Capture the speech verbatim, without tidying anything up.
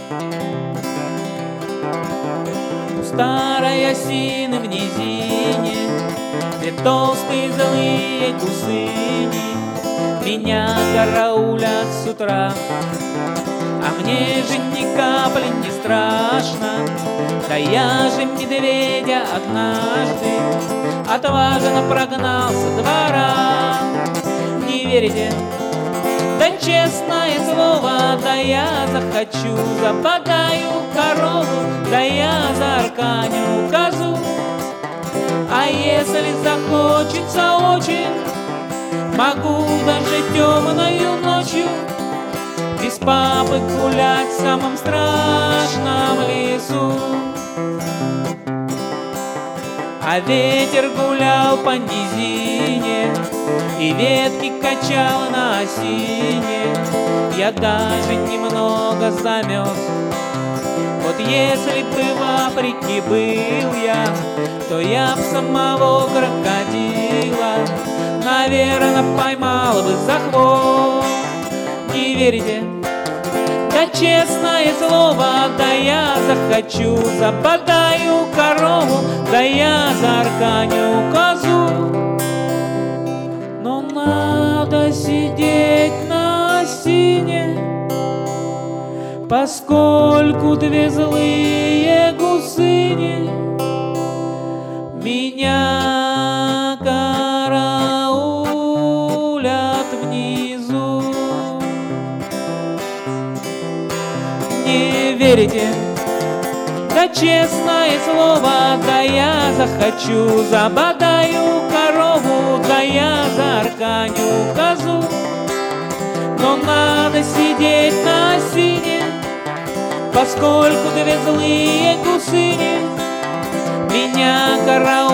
У старой осины в низине две толстые злые гусыни меня караулят с утра. А мне же ни капли не страшно, да я же медведя однажды отважно прогнал со двора. Не верите? Да честное слово, да я захочу, забодаю корову, да я заарканю козу. А если захочется очень, могу даже темною ночью без папы гулять в самом страшном лесу. А ветер гулял по низине и ветки качал на осине. Я даже немного замерз. Вот если бы в Африке был я, то я б самого крокодила, наверное, поймал бы за хвост. Не верите? Да честное слово, да я захочу, забодаю корову, да я заарканю козу. Но надо сидеть на осине, поскольку две злые гусыни меня караулят внизу. Не верите? Да честное слово, да я захочу, забодаю корову, да я заарканю козу. Но надо сидеть на осине, поскольку две злые гусыни меня караулят